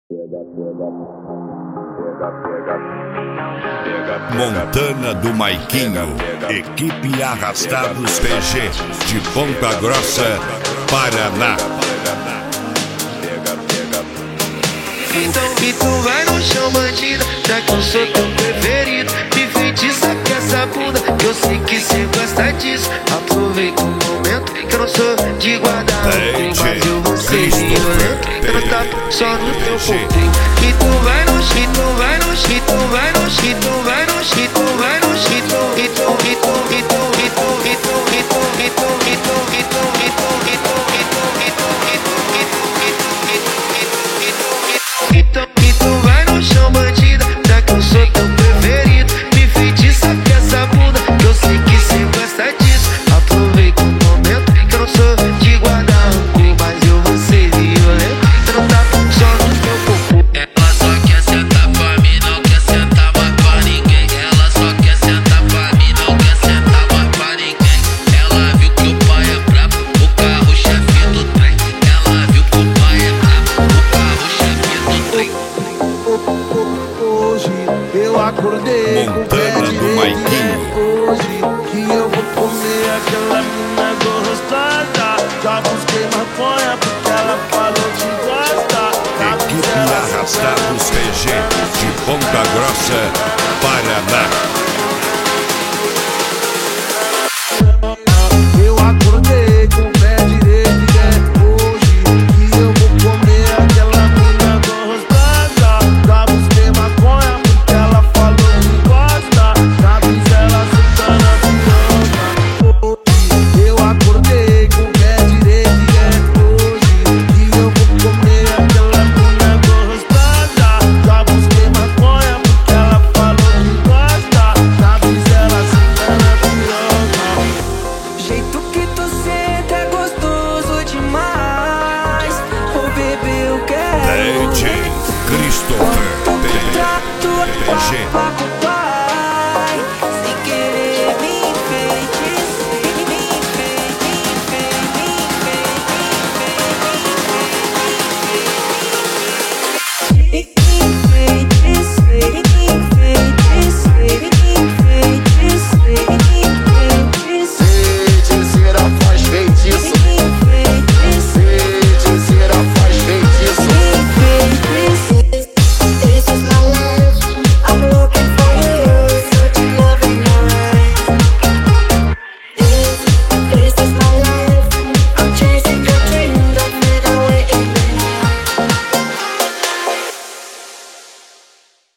Montana do Maiquinho, equipe Arrastados PG, de Ponta Grossa, Paraná. Então tu vai no chão, bandida, já que eu sou teu preferido. Me feitiça com essa bunda, que eu sei que cê gosta disso. Aproveita o momento, que eu não sou de guardar rancor, mas eu vou ser violento, eu não tapo só no teu pontinho. E tu vai no shit, tu vai no shit, tu vai no shit, tu vai no shit, tu vai no shit, e tu vai no chão, bandida, já que eu sou teu preferido. Me feitiça com essa bunda, que eu sei que cê gosta disso. Aproveita o momento, que eu não sou de guardar rancor, mas eu vou ser violento, eu não tapo só no teu corpo. Ela só quer sentar pra mim, não quer sentar mais pra ninguém. Ela só quer sentar pra mim, não quer sentar mais pra ninguém. Ela viu que o pai é brabo, o carro-chefe do trem. Ela viu que o pai é brabo, o carro-chefe do trem. Hoje eu acordei com o pé Montana do Maiquinho. Hoje que eu vou comer aquela mina gostosa. Já busquei maconha porque ela falou que gosta. Equipe Arrastados PG, de Ponta Grossa, Paraná.